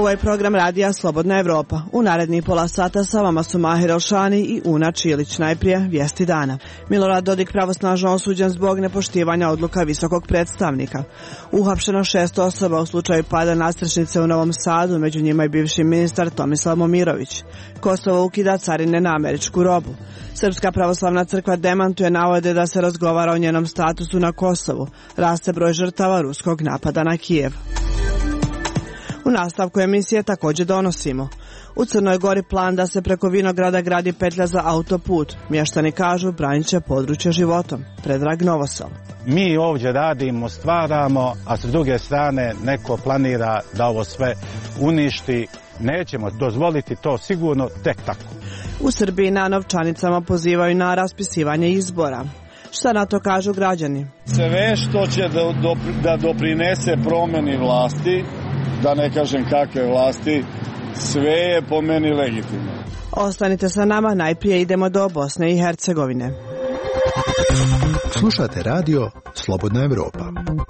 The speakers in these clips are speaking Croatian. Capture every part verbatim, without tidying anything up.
Ovo je program radija Slobodna Evropa. U narednih pola sata sa vama su Mahir Elšani i Una Čilić. Najprije vijesti dana. Milorad Dodik pravosnažno osuđen zbog nepoštivanja odluka visokog predstavnika. Uhapšeno šest osoba u slučaju pada nadstrešnice u Novom Sadu, među njima i bivši ministar Tomislav Momirović. Kosovo ukida carine na američku robu. Srpska pravoslavna crkva demantuje navode da se razgovara o njenom statusu na Kosovu. Raste broj žrtava ruskog napada na Kijev. U nastavku emisije također donosimo. U Crnoj Gori plan da se preko Vinograda gradi petlja za autoput. Mještani kažu branit će područje životom. Predrag Novosel. Mi ovdje radimo, stvaramo, a s druge strane neko planira da ovo sve uništi. Nećemo dozvoliti to sigurno tek tako. U Srbiji na novčanicama pozivaju na raspisivanje izbora. Šta na to kažu građani? Sve što će da, da doprinese promjeni vlasti, da ne kažem kakve vlasti, sve je po meni legitimno. Ostanite sa nama, najprije idemo do Bosne i Hercegovine. Slušate radio Slobodna Evropa.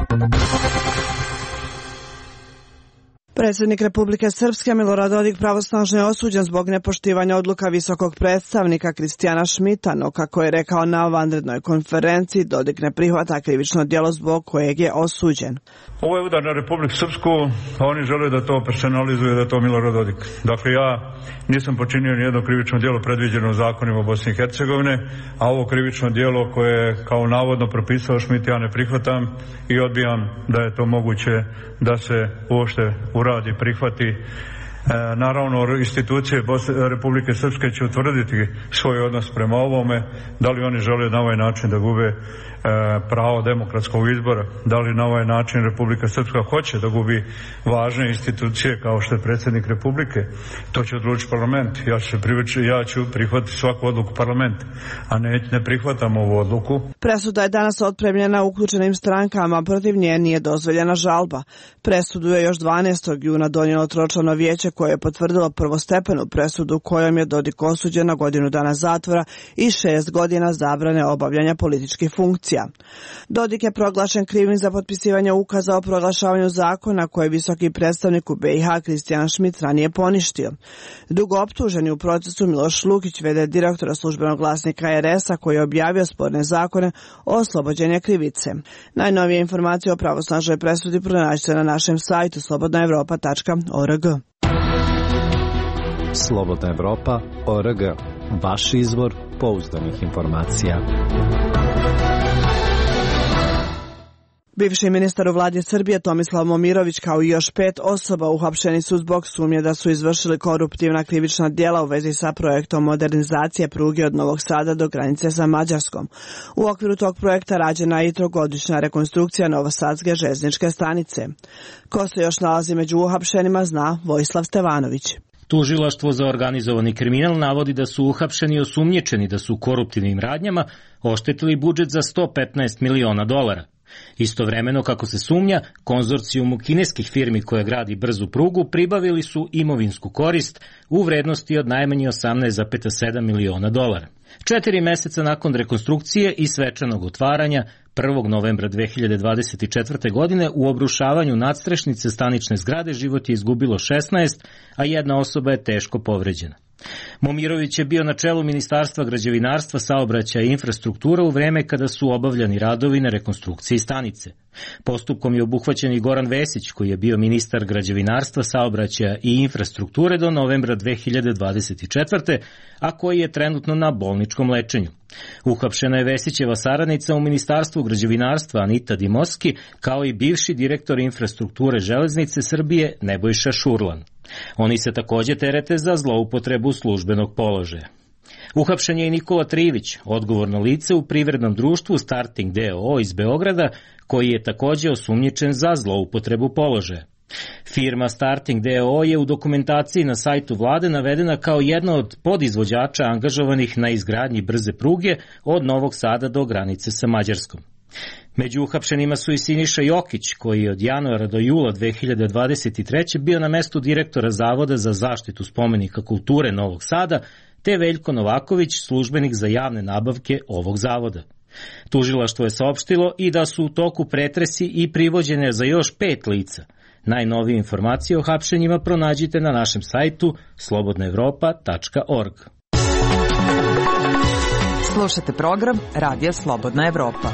Predsjednik Republike Srpske Milorad Dodik pravosnažno je osuđen zbog nepoštivanja odluka visokog predstavnika Kristijana Šmita, no kako je rekao na vanrednoj konferenciji, Dodik ne prihvata krivično djelo zbog kojeg je osuđen. Ovo je udar na Republiku Srpsku, a oni žele da to personalizuje, da je to Milorad Dodik. Dakle, ja nisam počinio nijedno krivično djelo predviđeno u zakonima Bosne i Hercegovine, a ovo krivično djelo koje je kao navodno propisao Šmit ja ne prihvatam i odbijam da je to moguće da se uopšte uradi, prihvati. E, naravno, institucije Bosne, Republike Srpske će utvrditi svoj odnos prema ovome, da li oni žele na ovaj način da gube e, pravo demokratskog izbora, da li na ovaj način Republika Srpska hoće da gubi važne institucije kao što je predsjednik Republike. To će odlučiti parlament. Ja ću, privići, ja ću prihvatiti svaku odluku parlamenta, a ne, ne prihvatam ovu odluku. Presuda je danas otpremljena uključenim strankama, protiv nje nije dozvoljena žalba. Presudu je još dvanaestog juna donijelo tročlano vijeće koje je potvrdilo prvostepenu presudu kojom je Dodik osuđen na godinu dana zatvora i šest godina zabrane obavljanja političkih funkcija. Dodik je proglašen krivim za potpisivanje ukaza o proglašavanju zakona koje je visoki predstavnik u B i H Kristijan Šmit ranije poništio. Dugo optuženi u procesu Miloš Lukić, v d direktora službenog glasnika R S-a koji je objavio sporne zakone, oslobođen je krivice. Najnovije informacije o pravosnažnoj presudi pronađite na našem sajtu slobodna evropa tačka org. Slobodna Evropa tačka org. Vaš izvor pouzdanih informacija. Bivši ministar u vladi Srbije Tomislav Momirović kao i još pet osoba uhapšeni su zbog sumnje da su izvršili koruptivna krivična djela u vezi sa projektom modernizacije pruge od Novog Sada do granice sa Mađarskom. U okviru tog projekta rađena je i trogodišnja rekonstrukcija Novosadske željezničke stanice. Ko se još nalazi među uhapšenima zna Vojislav Stevanović. Tužilaštvo za organizovani kriminal navodi da su uhapšeni i osumnjičeni da su koruptivnim radnjama oštetili budžet za sto petnaest miliona dolara. Istovremeno, kako se sumnja, konzorcijumu kineskih firmi koja gradi brzu prugu pribavili su imovinsku korist u vrednosti od najmanje osamnaest zarez sedam miliona dolara. Četiri meseca nakon rekonstrukcije i svečanog otvaranja, prvog novembra dve hiljade dvadeset četvrte. godine, u obrušavanju nadstrešnice stanične zgrade život je izgubilo šesnaest, a jedna osoba je teško povređena. Momirović je bio na čelu Ministarstva građevinarstva, saobraćaja i infrastruktura u vreme kada su obavljani radovi na rekonstrukciji stanice. Postupkom je obuhvaćen i Goran Vesić, koji je bio ministar građevinarstva, saobraćaja i infrastrukture do novembra dve hiljade dvadeset četvrte. a koji je trenutno na bolničkom lečenju. Uhapšena je Vesićeva saradnica u Ministarstvu građevinarstva Anita Dimoski, kao i bivši direktor infrastrukture železnice Srbije Nebojša Šurlan. Oni se takođe terete za zloupotrebu službenog položaja. Uhapšen je i Nikola Trivić, odgovorno lice u privrednom društvu Starting d o o iz Beograda, koji je takođe osumnjičen za zloupotrebu položaja. Firma Starting d o o je u dokumentaciji na sajtu vlade navedena kao jedna od podizvođača angažovanih na izgradnji brze pruge od Novog Sada do granice sa Mađarskom. Među uhapšenima su i Siniša Jokić, koji je od januara do jula dve hiljade dvadeset treće. bio na mestu direktora Zavoda za zaštitu spomenika kulture Novog Sada, te Veljko Novaković, službenik za javne nabavke ovog zavoda. Tužilaštvo je saopštilo i da su u toku pretresi i privođenja za još pet lica. Najnovije informacije o hapšenjima pronađite na našem sajtu slobodna evropa tačka org. Slušate program Radija Slobodna Evropa.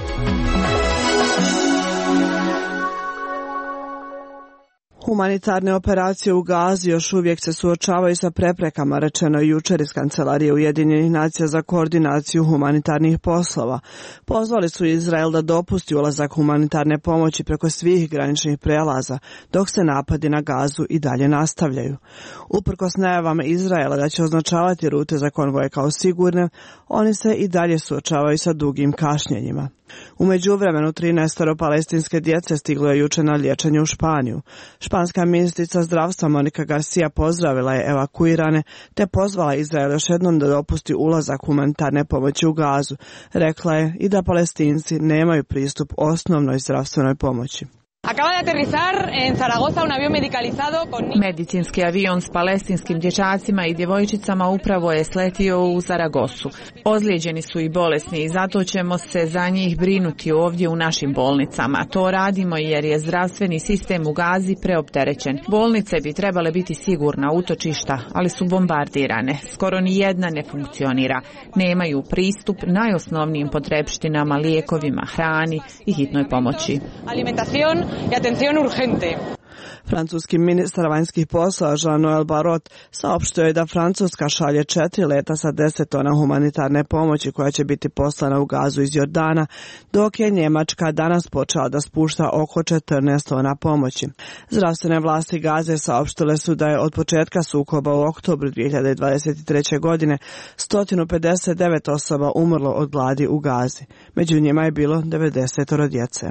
Humanitarne operacije u Gazi još uvijek se suočavaju sa preprekama, rečeno je jučer iz Kancelarije Ujedinjenih nacija za koordinaciju humanitarnih poslova. Pozvali su Izrael da dopusti ulazak humanitarne pomoći preko svih graničnih prelaza, dok se napadi na Gazu i dalje nastavljaju. Uprkos najavama Izraela da će označavati rute za konvoje kao sigurne, oni se i dalje suočavaju sa dugim kašnjenjima. U međuvremenu trinaestoro palestinske djece stiglo je jučer na liječenje u Španiju. Španska ministrica zdravstva Monika Garcia pozdravila je evakuirane te pozvala Izrael još jednom da dopusti ulazak humanitarne pomoći u Gazu. Rekla je i da Palestinci nemaju pristup osnovnoj zdravstvenoj pomoći. Acaba de aterrizar en Zaragoza un avión medicalizado con... Medicinski avion s palestinskim dječacima i djevojčicama upravo je sletio u Zaragozu. Ozlijeđeni su i bolesni i zato ćemo se za njih brinuti ovdje u našim bolnicama. To radimo jer je zdravstveni sistem u Gazi preopterećen. Bolnice bi trebale biti sigurna utočišta, ali su bombardirane. Skoro ni jedna ne funkcionira. Nemaju pristup najosnovnijim potrepštinama, lijekovima, hrani i hitnoj pomoći. Alimentación i atención urgente. Francuski ministar vanjskih poslova Jean-Noël Barrot saopštio je da Francuska šalje četiri leta sa deset tona humanitarne pomoći koja će biti poslana u Gazu iz Jordana, dok je Njemačka danas počela da spušta oko četrnaest tona pomoći. Zdravstvene vlasti Gaze saopštile su da je od početka sukoba u oktobru dvije hiljade dvadeset treće. godine sto pedeset devet osoba umrlo od gladi u Gazi. Među njima je bilo devedeset djece.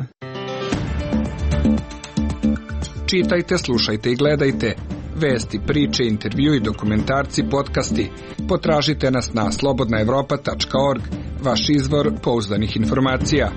Čitajte, slušajte i gledajte. Vesti, priče, intervju i dokumentarci, podcasti. Potražite nas na slobodna evropa tačka org, vaš izvor pouzdanih informacija.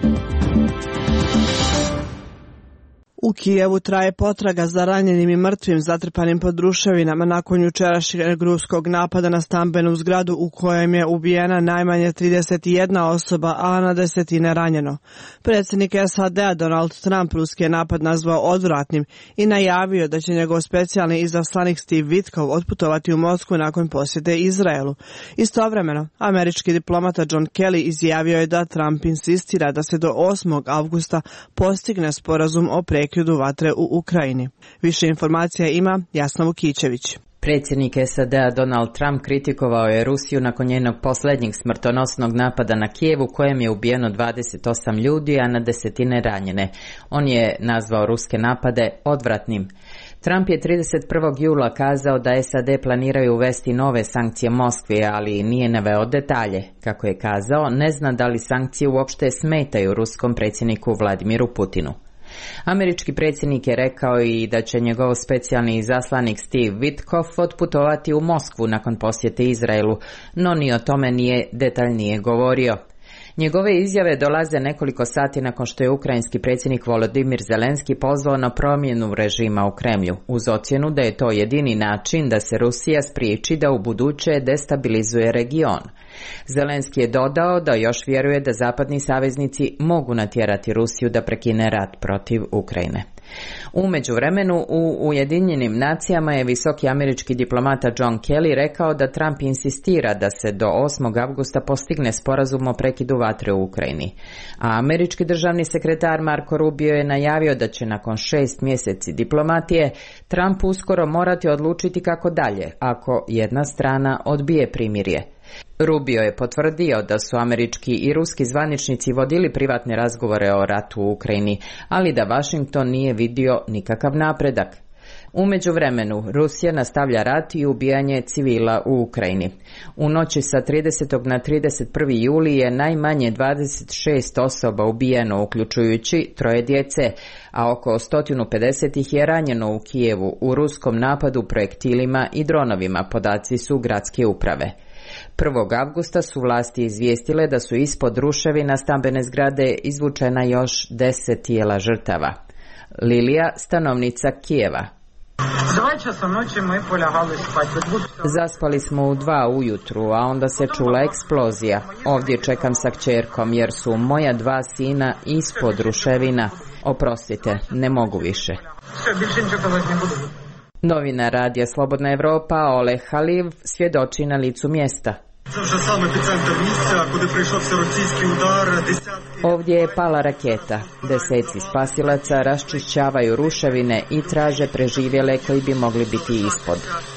U Kijevu traje potraga za ranjenim i mrtvim zatrpanim pod ruševinama nakon jučerašnjeg ruskog napada na stambenu zgradu u kojem je ubijena najmanje trideset jedna osoba, a na desetine ranjeno. Predsjednik S A D-a Donald Trump ruski je napad nazvao odvratnim i najavio da će njegov specijalni izaslanik Steve Witkoff otputovati u Moskvu nakon posjete Izraelu. Istovremeno, američki diplomata John Kelly izjavio je da Trump insistira da se do osmog avgusta postigne sporazum o prekidu vatre u Ukrajini. Više informacija ima Jasna Vukićević. Predsjednik S A D-a Donald Trump kritikovao je Rusiju nakon njenog posljednjeg smrtonosnog napada na Kijevu kojem je ubijeno dvadeset osam ljudi, a na desetine ranjene. On je nazvao ruske napade odvratnim. Trump je trideset prvog jula kazao da S A D planiraju uvesti nove sankcije Moskvi, ali nije naveo detalje. Kako je kazao, ne zna da li sankcije uopšte smetaju ruskom predsjedniku Vladimiru Putinu. Američki predsjednik je rekao i da će njegov specijalni izaslanik Steve Witkoff otputovati u Moskvu nakon posjete Izraelu, no ni o tome nije detaljnije govorio. Njegove izjave dolaze nekoliko sati nakon što je ukrajinski predsjednik Volodymyr Zelenski pozvao na promjenu režima u Kremlju, uz ocjenu da je to jedini način da se Rusija spriječi da u buduće destabilizuje region. Zelenski je dodao da još vjeruje da zapadni saveznici mogu natjerati Rusiju da prekine rat protiv Ukrajine. U međuvremenu u Ujedinjenim nacijama je visoki američki diplomata John Kelly rekao da Trump insistira da se do osmog avgusta postigne sporazum o prekidu vatre u Ukrajini. A američki državni sekretar Marco Rubio je najavio da će nakon šest mjeseci diplomatije Trump uskoro morati odlučiti kako dalje ako jedna strana odbije primirje. Rubio je potvrdio da su američki i ruski zvaničnici vodili privatne razgovore o ratu u Ukrajini, ali da Washington nije vidio nikakav napredak. U međuvremenu, Rusija nastavlja rat i ubijanje civila u Ukrajini. U noći sa tridesetog na trideset prvi juli je najmanje dvadeset šest osoba ubijeno, uključujući troje djece, a oko sto pedeset ih je ranjeno u Kijevu u ruskom napadu projektilima i dronovima, podaci su gradske uprave. prvog avgusta su vlasti izvijestile da su ispod ruševina stambene zgrade izvučena još deset tijela žrtava. Lilija, stanovnica Kijeva. Zaspali smo u dva ujutru, a onda se čula eksplozija. Ovdje čekam sa kćerkom jer su moja dva sina ispod ruševina. Oprostite, ne mogu više. Novinar radija Slobodna Evropa Oleg Haliv svjedoči na licu mjesta. Ovdje je pala raketa. Deseci spasilaca raščišćavaju ruševine i traže preživjele koji bi mogli biti ispod.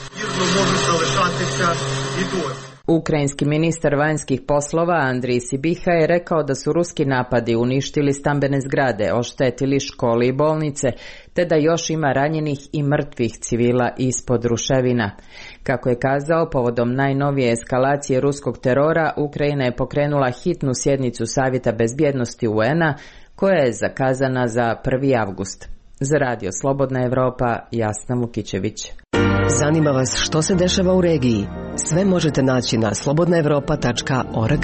Ukrajinski ministar vanjskih poslova Andrij Sibiha je rekao da su ruski napadi uništili stambene zgrade, oštetili škole i bolnice, te da još ima ranjenih i mrtvih civila ispod ruševina. Kako je kazao, povodom najnovije eskalacije ruskog terora, Ukrajina je pokrenula hitnu sjednicu Savjeta bezbjednosti U N-a, koja je zakazana za prvi avgust. Za radio Slobodna Evropa, Jasna Vukićević. Zanima vas što se dešava u regiji? Sve možete naći na slobodna evropa tačka org.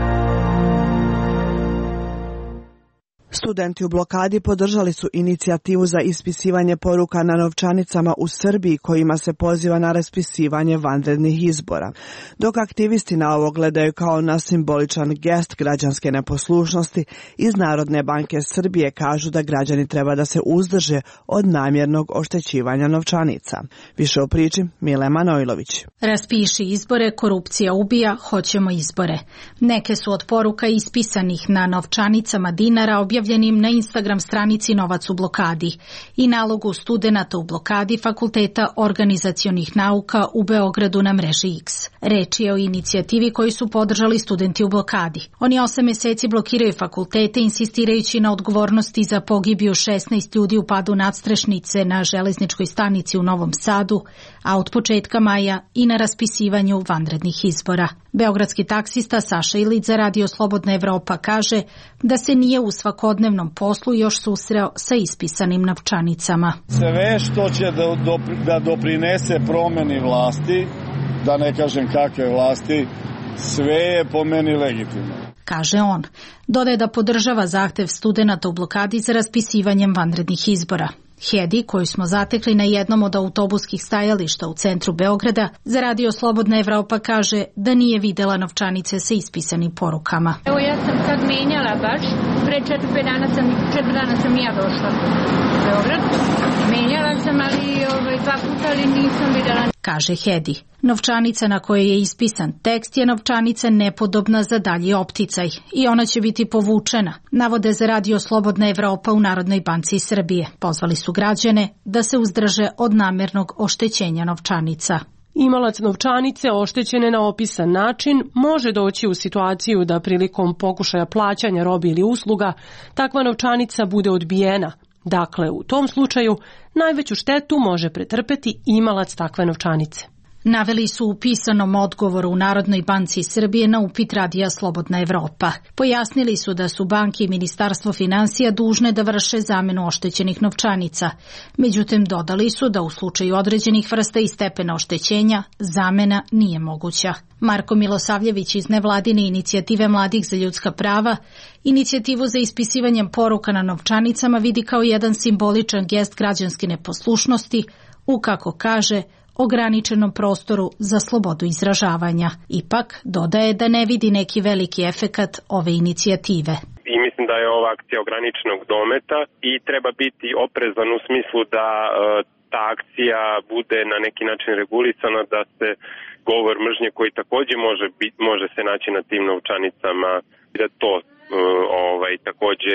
Studenti u blokadi podržali su inicijativu za ispisivanje poruka na novčanicama u Srbiji kojima se poziva na raspisivanje vanrednih izbora. Dok aktivisti na ovo gledaju kao na simboličan gest građanske neposlušnosti, iz Narodne banke Srbije kažu da građani treba da se uzdrže od namjernog oštećivanja novčanica. Više o priči Mile Manojlović. Raspiši izbore, korupcija ubija, hoćemo izbore. Neke su od poruka ispisanih na novčanicama dinara objavljenim na Instagram stranici Novac u blokadi i nalogu studenata u blokadi Fakulteta organizacionih nauka u Beogradu na mreži X. Reč je o inicijativi koju su podržali studenti u blokadi. Oni osam mjeseci blokiraju fakultete insistirajući na odgovornosti za pogibiju šesnaest ljudi u padu nadstrešnice na železničkoj stanici u Novom Sadu, a od početka maja i na raspisivanju vanrednih izbora. Beogradski taksista Saša Ilić za radio Slobodna Evropa kaže da se nije u svakodnevnom poslu još susreo sa ispisanim novčanicama. Sve što će da, da doprinese promjeni vlasti, da ne kažem kakve vlasti, sve je po meni legitimno, kaže on. Dodaje da podržava zahtev studenata u blokadi za raspisivanjem vanrednih izbora. Hedi, koju smo zatekli na jednom od autobuskih stajališta u centru Beograda, za radio Slobodna Evropa kaže da nije videla novčanice sa ispisanim porukama. Evo ja sam sad menjala baš, pre četiri pet dana sam, četiri dana sam ja došla u Beograd. Menjala sam, ali ovaj, dva puta, ali nisam videla. Kaže Hedi. Novčanica na kojoj je ispisan tekst je novčanica nepodobna za dalji opticaj i ona će biti povučena, navode za radio Slobodna Evropa u Narodnoj banci Srbije. Pozvali su građane da se uzdrže od namjernog oštećenja novčanica. Imalac novčanice oštećene na opisan način može doći u situaciju da prilikom pokušaja plaćanja robe ili usluga takva novčanica bude odbijena. Dakle, u tom slučaju najveću štetu može pretrpeti imalac takve novčanice. Naveli su u pisanom odgovoru u Narodnoj banci Srbije na upit radija Slobodna Evropa. Pojasnili su da su banke i Ministarstvo finansija dužne da vrše zamenu oštećenih novčanica. Međutim, dodali su da u slučaju određenih vrsta i stepena oštećenja zamena nije moguća. Marko Milosavljević iz nevladine inicijative Mladih za ljudska prava inicijativu za ispisivanjem poruka na novčanicama vidi kao jedan simboličan gest građanske neposlušnosti u, kako kaže, ograničenom prostoru za slobodu izražavanja. Ipak, dodaje da ne vidi neki veliki efekat ove inicijative. I mislim da je ova akcija ograničenog dometa i treba biti oprezan u smislu da e, ta akcija bude na neki način regulisana, da se govor mržnje koji također može, bit, može se naći na tim novčanicama, da to e, ovaj, također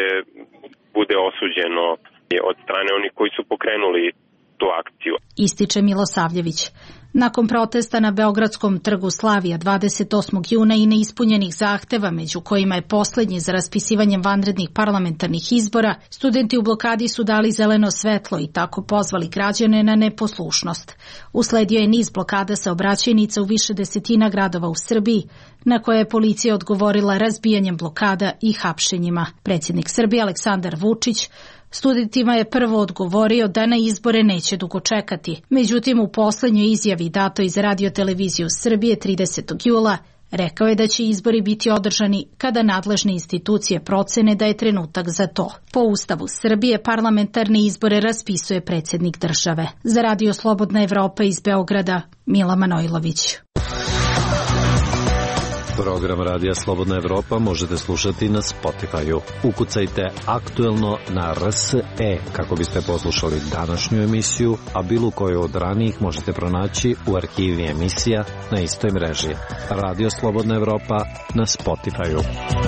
bude osuđeno od strane onih koji su pokrenuli tu akciju. Ističe Milosavljević. Nakon protesta na Beogradskom trgu Slavija dvadeset osmog juna i neispunjenih zahteva, među kojima je posljednji za raspisivanjem vanrednih parlamentarnih izbora, studenti u blokadi su dali zeleno svetlo i tako pozvali građane na neposlušnost. Usledio je niz blokada saobraćajnica u više desetina gradova u Srbiji, na koje je policija odgovorila razbijanjem blokada i hapšenjima. Predsjednik Srbije Aleksandar Vučić studentima je prvo odgovorio da na izbore neće dugo čekati. Međutim, u posljednjoj izjavi datoj za radioteleviziju Srbije tridesetog jula rekao je da će izbori biti održani kada nadležne institucije procene da je trenutak za to. Po Ustavu Srbije parlamentarne izbore raspisuje predsjednik države. Za radio Slobodna Evropa iz Beograda, Mila Manojlović. Program Radija Slobodna Evropa možete slušati na Spotify-u. Ukucajte aktuelno na R S E kako biste poslušali današnju emisiju, a bilo koju od ranijih možete pronaći u arhivi emisija na istoj mreži. Radio Slobodna Evropa na Spotify-u.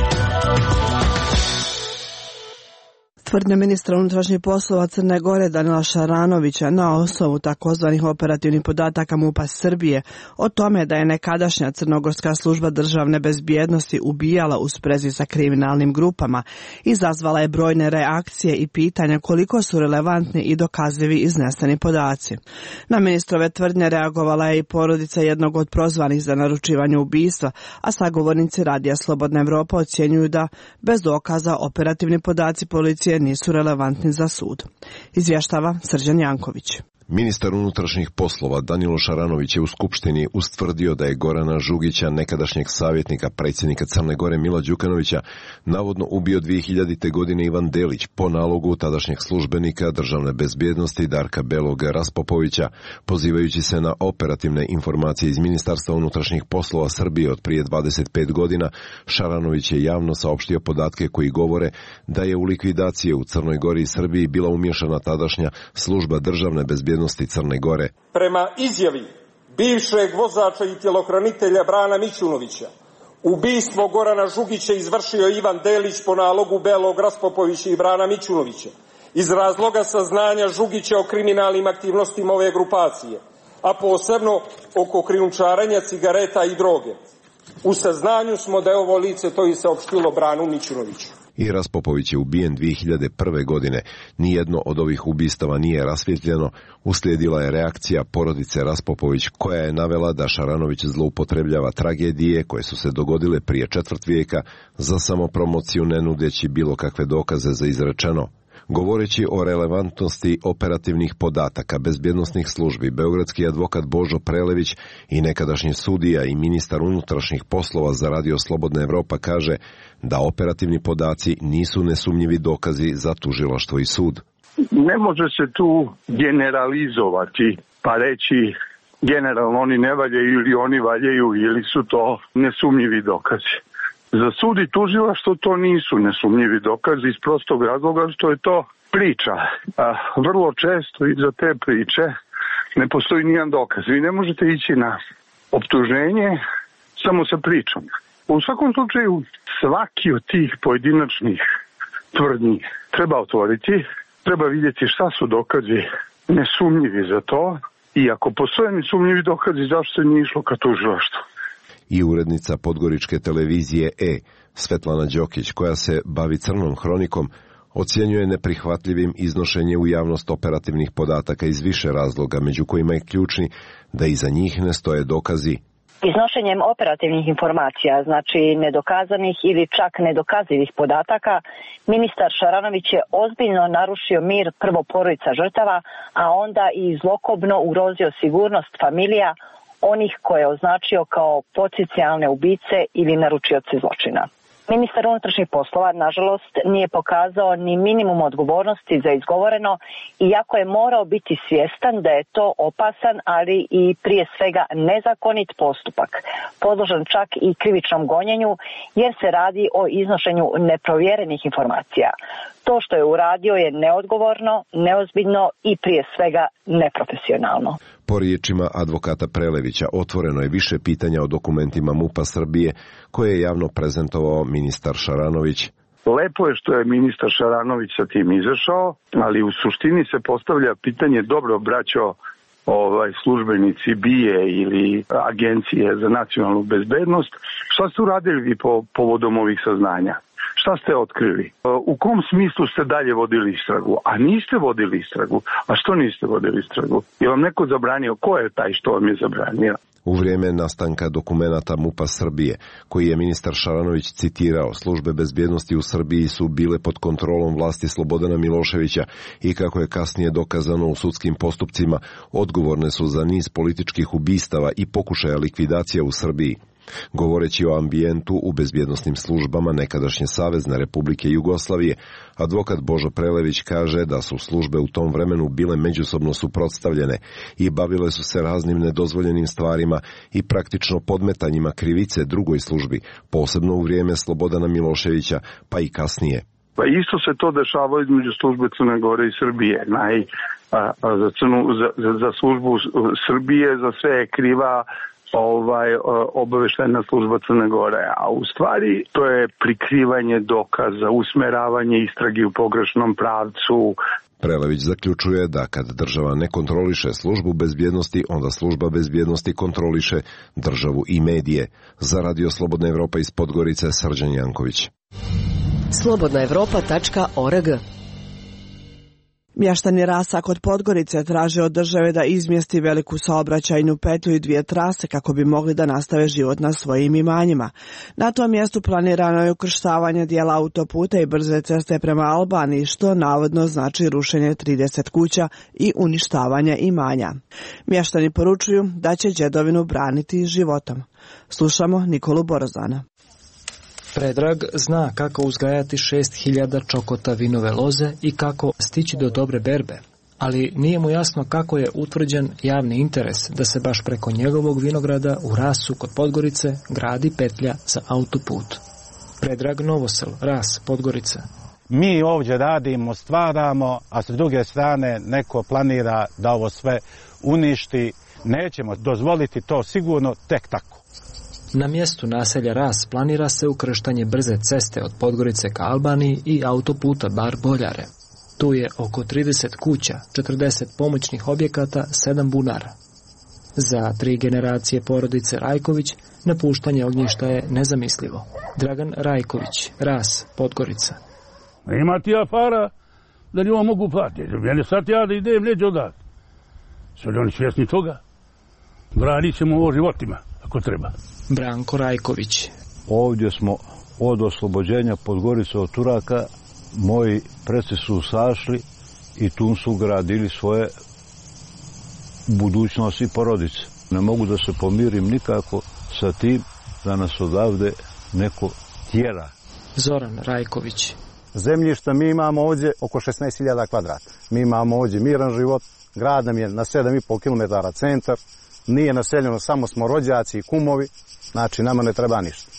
Tvrdnja ministra unutrašnjih poslova Crne Gore Danila Šaranovića na osnovu takozvanih operativnih podataka MUP-a Srbije o tome da je nekadašnja crnogorska služba državne bezbjednosti ubijala u sprezi sa kriminalnim grupama izazvala je brojne reakcije i pitanja koliko su relevantni i dokazivi izneseni podaci. Na ministrove tvrdnje reagovala je i porodica jednog od prozvanih za naručivanje ubistva, a sagovornici Radija Slobodna Evropa ocjenjuju da bez dokaza operativni podaci policije nisu relevantni za sud. Izvještava Srđan Janković. Ministar unutrašnjih poslova Danilo Šaranović je u Skupštini ustvrdio da je Gorana Žugića, nekadašnjeg savjetnika predsjednika Crne Gore Mila Đukanovića, navodno ubio dvije hiljadite. godine Ivan Delić po nalogu tadašnjeg službenika državne bezbjednosti Darka Belog Raspopovića, pozivajući se na operativne informacije iz Ministarstva unutrašnjih poslova Srbije od prije dvadeset pet godina. Šaranović je javno saopštio podatke koji govore da je u likvidacije u Crnoj Gori i Srbiji bila umješana tadašnja služba državne bezbjednosti Crne Gore. Prema izjavi bivšeg vozača i tjelohranitelja Brana Mićunovića, ubistvo Gorana Žugića izvršio Ivan Delić po nalogu Belog Raspopovića i Brana Mićunovića iz razloga saznanja Žugića o kriminalnim aktivnostima ove grupacije, a posebno oko krijumčarenja cigareta i droge. U saznanju smo da je ovo lice to i saopštilo Branu Mićunoviću. I Raspopović je ubijen dvije hiljade prve. godine. Nijedno od ovih ubistava nije rasvjetljeno. Uslijedila je reakcija porodice Raspopović koja je navela da Šaranović zloupotrebljava tragedije koje su se dogodile prije četvrt vijeka za samopromociju, ne nudeći bilo kakve dokaze za izrečeno. Govoreći o relevantnosti operativnih podataka bezbjednosnih službi, beogradski advokat Božo Prelević i nekadašnji sudija i ministar unutrašnjih poslova za Radio Slobodna Evropa kaže da operativni podaci nisu nesumnjivi dokazi za tužilaštvo i sud. Ne može se tu generalizovati pa reći generalno oni ne valjaju ili oni valjaju ili su to nesumnjivi dokazi. Za sud i tužilaštvo to nisu nesumnjivi dokazi iz prostog razloga što je to priča. A vrlo često iza te priče ne postoji nijedan dokaz. Vi ne možete ići na optuženje samo sa pričom. U svakom slučaju svaki od tih pojedinačnih tvrdnji treba otvoriti, treba vidjeti šta su dokazi nesumnjivi za to i ako postoje nesumnjivi dokazi zašto se nije išlo ka tužilaštvu. I urednica podgoričke televizije E, Svetlana Đokić, koja se bavi crnom hronikom, ocjenjuje neprihvatljivim iznošenje u javnost operativnih podataka iz više razloga, među kojima je ključni da iza njih ne stoje dokazi. Iznošenjem operativnih informacija, znači nedokazanih ili čak nedokazivih podataka, ministar Šaranović je ozbiljno narušio mir prvo porodica žrtava, a onda i zlokobno ugrozio sigurnost familija onih koje je označio kao potencijalne ubice ili naručioce zločina. Ministar unutrašnjih poslova, nažalost, nije pokazao ni minimum odgovornosti za izgovoreno, iako je morao biti svjestan da je to opasan, ali i prije svega nezakonit postupak, podložan čak i krivičnom gonjenju, jer se radi o iznošenju neprovjerenih informacija. To što je uradio je neodgovorno, neozbiljno i prije svega neprofesionalno. Po riječima advokata Prelevića, otvoreno je više pitanja o dokumentima MUP-a Srbije koje je javno prezentovao ministar Šaranović. Lepo je što je ministar Šaranović sa tim izašao, ali u suštini se postavlja pitanje, dobro braćo, ovaj, službenici B I E ili Agencije za nacionalnu bezbednost, šta ste uradili vi po povodom ovih saznanja? Šta ste otkrili? U kom smislu ste dalje vodili istragu? A niste vodili istragu. A što niste vodili istragu? Je vam neko zabranio? Ko je taj što vam je zabranio? U vrijeme nastanka dokumenata MUP-a Srbije, koji je ministar Šaranović citirao, službe bezbjednosti u Srbiji su bile pod kontrolom vlasti Slobodana Miloševića i, kako je kasnije dokazano u sudskim postupcima, odgovorne su za niz političkih ubistava i pokušaja likvidacija u Srbiji. Govoreći o ambijentu u bezbjednosnim službama nekadašnje Savezne Republike Jugoslavije, advokat Božo Prelević kaže da su službe u tom vremenu bile međusobno suprotstavljene i bavile su se raznim nedozvoljenim stvarima i praktično podmetanjima krivice drugoj službi, posebno u vrijeme Slobodana Miloševića, pa i kasnije. Pa isto se to dešava između službe Crne Gore i Srbije. Naj, a, a za, crnu, za, za službu Srbije za sve je kriva ovaj obaveštajna služba Crne Gore, a u stvari to je prikrivanje dokaza, usmeravanje istrage u pogrešnom pravcu. Prelević zaključuje da kad država ne kontroliše službu bezbjednosti, onda služba bezbjednosti kontroliše državu i medije. Za Radio Slobodna Evropa iz Podgorice, Srđan Janković. slobodna evropa tačka org. Mještani Rasa kod Podgorice traže od države da izmjesti veliku saobraćajnu petlju i dvije trase kako bi mogli da nastave život na svojim imanjima. Na tom mjestu planirano je ukrštavanje dijela autoputa i brze ceste prema Albaniji, što navodno znači rušenje trideset kuća i uništavanje imanja. Mještani poručuju da će đedovinu braniti životom. Slušamo Nikolu Borozana. Predrag zna kako uzgajati šest hiljada čokota vinove loze i kako stići do dobre berbe, ali nije mu jasno kako je utvrđen javni interes da se baš preko njegovog vinograda u Rasu kod Podgorice gradi petlja za autoput. Predrag Novosel, Ras, Podgorica. Mi ovdje radimo, stvaramo, a s druge strane neko planira da ovo sve uništi. Nećemo dozvoliti to sigurno tek tako. Na mjestu naselja Ras planira se ukrštanje brze ceste od Podgorice ka Albaniji i autoputa Bar-Boljare. Tu je oko trideset kuća, četrdeset pomoćnih objekata, sedam bunara. Za tri generacije porodice Rajković napuštanje ognjišta je nezamislivo. Dragan Rajković, Ras, Podgorica. Ima ti ja para da li ovo mogu platiti. Mene sad ja da idem neđe odati. Su li oni svjesni toga? Branit ćemo ovo životima, ako treba. Branko Rajković. Ovdje smo od oslobođenja Podgorice od Turaka, moji preci su sašli i tu su gradili svoje budućnosti i porodice. Ne mogu da se pomirim nikako sa tim da nas odavde neko tjera. Zoran Rajković. Zemljišta mi imamo ovdje oko šesnaest hiljada kvadrata. Mi imamo ovdje miran život, grad nam je na sedam i po kilometara centar, nije naseljeno, samo smo rođaci i kumovi, znači nama ne treba ništa.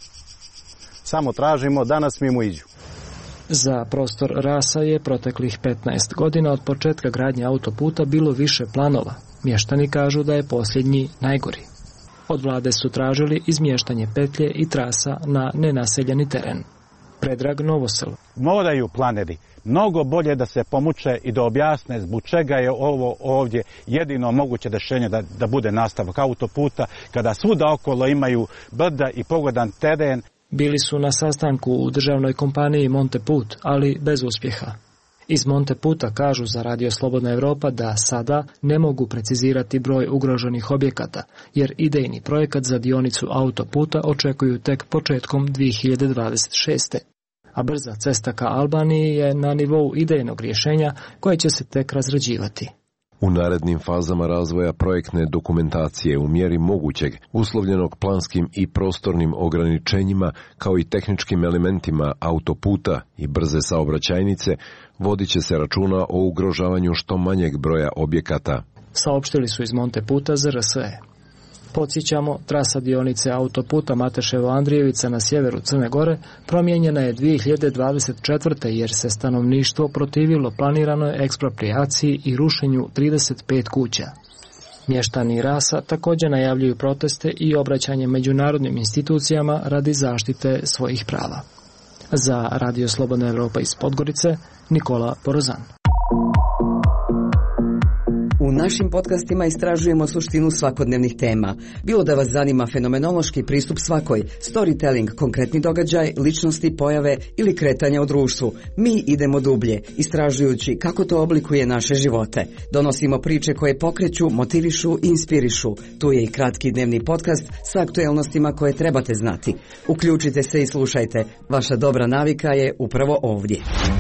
Samo tražimo da nas mimo iđu. Za prostor Rasa je proteklih petnaest godina od početka gradnje autoputa bilo više planova. Mještani kažu da je posljednji najgori. Od vlade su tražili izmještanje petlje i trasa na nenaseljeni teren. Predrag Novosel. Moraju planeri mnogo bolje da se pomuče i da objasne zbog čega je ovo ovdje jedino moguće rješenje da, da bude nastavak autoputa, kada svuda okolo imaju brda i pogodan teren. Bili su na sastanku u državnoj kompaniji Monteput, ali bez uspjeha. Iz Monteputa kažu za Radio Slobodna Evropa da sada ne mogu precizirati broj ugroženih objekata, jer idejni projekat za dionicu autoputa očekuju tek početkom dvije hiljade dvadeset šeste. A brza cesta ka Albaniji je na nivou idejnog rješenja koje će se tek razrađivati. U narednim fazama razvoja projektne dokumentacije u mjeri mogućeg, uslovljenog planskim i prostornim ograničenjima, kao i tehničkim elementima autoputa i brze saobraćajnice, vodit će se računa o ugrožavanju što manjeg broja objekata. Saopštili su iz Monteputa za R S E. Podsjećamo, trasa dionice autoputa Mateševo-Andrijevica na sjeveru Crne Gore promijenjena je dvije hiljade dvadeset četvrte. jer se stanovništvo protivilo planiranoj eksproprijaciji i rušenju trideset pet kuća. Mještani Rasa također najavljuju proteste i obraćanje međunarodnim institucijama radi zaštite svojih prava. Za Radio Slobodna Evropa iz Podgorice, Nikola Porozan. U našim podcastima istražujemo suštinu svakodnevnih tema. Bilo da vas zanima fenomenološki pristup svakoj, storytelling, konkretni događaj, ličnosti, pojave ili kretanja u društvu, mi idemo dublje, istražujući kako to oblikuje naše živote. Donosimo priče koje pokreću, motivišu i inspirišu. Tu je i kratki dnevni podcast sa aktuelnostima koje trebate znati. Uključite se i slušajte. Vaša dobra navika je upravo ovdje.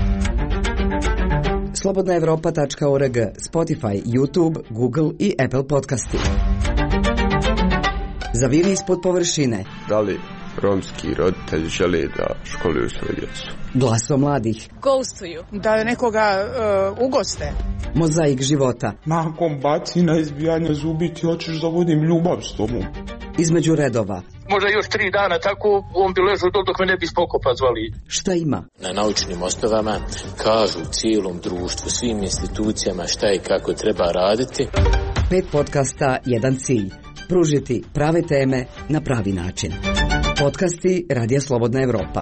slobodna evropa tačka org, Spotify, YouTube, Google i Apple podcasti. Zaviri ispod površine. Da li romski roditelji žele da školuju svoju djecu? Glasom mladih. Ghostuju. Da nekoga uh, ugoste. Mozaik života. Nakon bacina, izbijanja zubi ti hoćeš da vodim ljubav s tobom. Između redova. Možda još tri dana tako, on bi ležao dok, dok me ne bi spokopa zvali. Šta ima? Na naučnim osnovama kažu cijelom društvu, svim institucijama šta i kako treba raditi. Pet podcasta, jedan cilj. Pružiti prave teme na pravi način. Podcasti Radija Slobodna Evropa.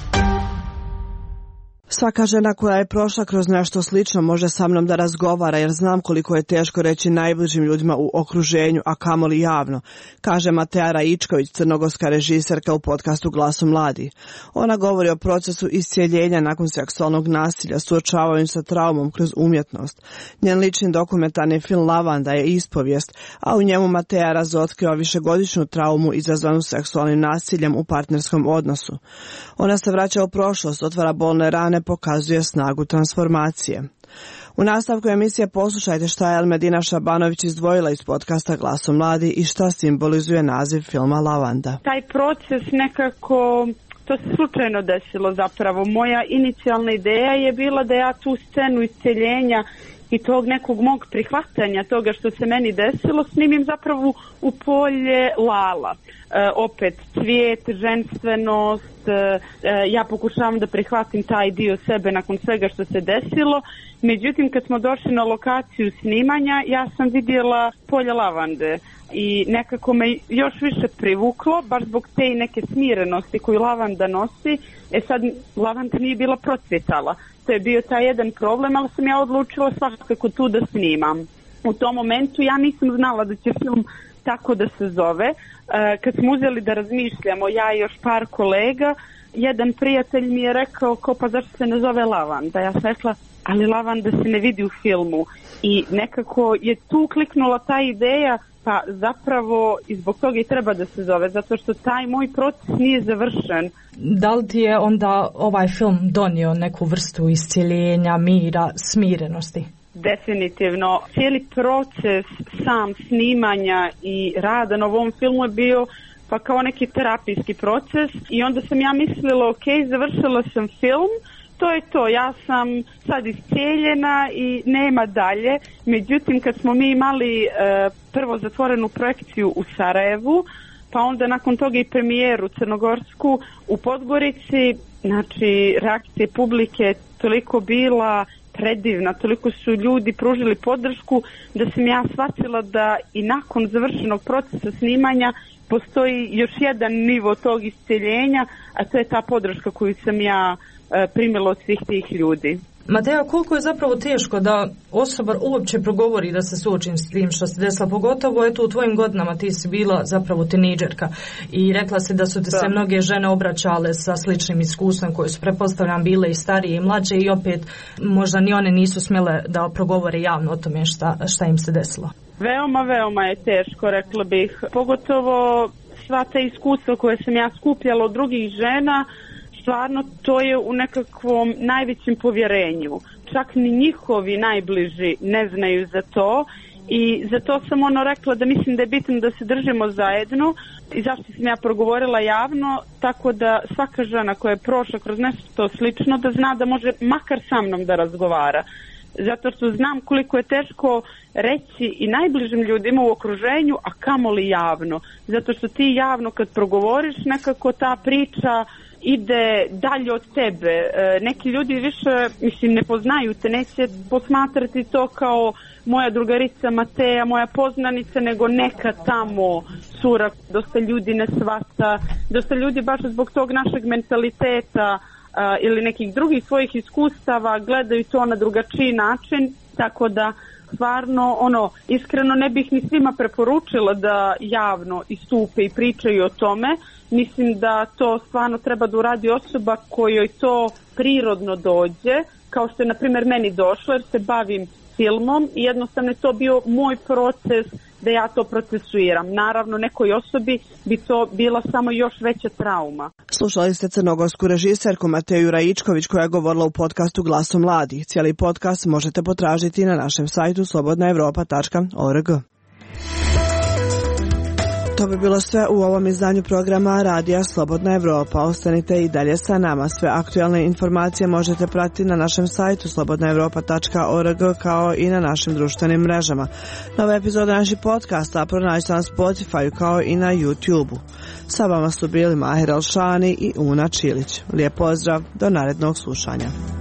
Svaka žena koja je prošla kroz nešto slično može sa mnom da razgovara, jer znam koliko je teško reći najbližim ljudima u okruženju, a kamoli javno, kaže Mateja Raičković, crnogorska režiserka u podcastu Glasom mladi. Ona govori o procesu iscijeljenja nakon seksualnog nasilja, suočavanju sa traumom kroz umjetnost. Njen lični dokumentarni film Lavanda je ispovijest, a u njemu Mateja razotkriva višegodišnju traumu izazvanu seksualnim nasiljem u partnerskom odnosu. Ona se vraća u prošlost, otvara bolne rane, pokazuje snagu transformacije. U nastavku emisije poslušajte šta je Elmedina Šabanović izdvojila iz podcasta Glasom mladi i šta simbolizuje naziv filma Lavanda. Taj proces nekako, to se slučajno desilo zapravo. Moja inicijalna ideja je bila da ja tu scenu isceljenja i tog nekog mog prihvatanja toga što se meni desilo snimim zapravo u polje Lala. E, opet cvijet, ženstvenost, e, ja pokušavam da prihvatim taj dio sebe nakon svega što se desilo. Međutim, kad smo došli na lokaciju snimanja, ja sam vidjela polje lavande i nekako me još više privuklo, baš zbog te i neke smirenosti koju lavanda nosi. E sad, lavanda nije bila procvjetala. To je bio taj jedan problem, ali sam ja odlučila svakako tu da snimam. U tom momentu ja nisam znala da će film tako da se zove. E, kad smo uzeli da razmišljamo, ja i još par kolega, jedan prijatelj mi je rekao, ko pa zašto se ne zove Lavanda? Ja sam rekla, ali lavanda se ne vidi u filmu. I nekako je tu kliknula ta ideja, pa zapravo i zbog toga i treba da se zove, zato što taj moj proces nije završen. Da li ti je onda ovaj film donio neku vrstu iscjeljenja, mira, smirenosti? Definitivno. Cijeli proces sam snimanja i rada na ovom filmu je bio pa kao neki terapijski proces i onda sam ja mislila, ok, završila sam film, to je to, ja sam sad iscijeljena i nema dalje. Međutim, kad smo mi imali e, prvo zatvorenu projekciju u Sarajevu, pa onda nakon toga i premijeru crnogorsku u Podgorici, znači reakcije publike toliko bila predivna, toliko su ljudi pružili podršku da sam ja shvatila da i nakon završenog procesa snimanja postoji još jedan nivo tog isceljenja, a to je ta podrška koju sam ja e, primila od svih tih ljudi. Mateja, koliko je zapravo teško da osoba uopće progovori da se suočim s tim što se desila, pogotovo eto u tvojim godinama ti si bila zapravo tinejdžerka i rekla si da su ti se mnoge žene obraćale sa sličnim iskustvom koje su pretpostavljam bile i starije i mlađe i opet možda ni one nisu smjele da progovore javno o tome šta, šta im se desilo. Veoma, veoma je teško, rekla bih, pogotovo sva ta iskustva koje sam ja skupljala od drugih žena. Stvarno, to je u nekakvom najvećem povjerenju. Čak ni njihovi najbliži ne znaju za to i zato sam ono rekla da mislim da je bitno da se držimo zajedno i zašto sam ja progovorila javno, tako da svaka žena koja je prošla kroz nešto slično da zna da može makar sa mnom da razgovara. Zato što znam koliko je teško reći i najbližim ljudima u okruženju, a kamoli javno. Zato što ti javno kad progovoriš nekako ta priča ide dalje od tebe. E, neki ljudi više, mislim, ne poznaju te, neće posmatrati to kao moja drugarica Mateja, moja poznanica, nego neka tamo cura. Dosta ljudi ne shvata, dosta ljudi baš zbog tog našeg mentaliteta a, ili nekih drugih svojih iskustava gledaju to na drugačiji način, tako da stvarno, ono, iskreno ne bih ni svima preporučila da javno istupe i pričaju o tome. Mislim da to stvarno treba da uradi osoba kojoj to prirodno dođe, kao što je, na primjer, meni došlo, jer se bavim filmom i jednostavno je to bio moj proces da ja to procesuiram. Naravno, nekoj osobi bi to bila samo još veća trauma. Slušali ste crnogorsku režiserku Mateju Raičković koja je govorila u podcastu Glasom mladih. Cijeli podcast možete potražiti na našem sajtu slobodna evropa tačka org. To bi bilo sve u ovom izdanju programa Radija Slobodna Evropa. Ostanite i dalje sa nama. Sve aktualne informacije možete pratiti na našem sajtu slobodna evropa tačka org kao i na našim društvenim mrežama. Nove epizode naših podcasta pronađite na Spotify kao i na YouTube-u. Sa vama su bili Mahir Alšani i Una Čilić. Lijep pozdrav, do narednog slušanja.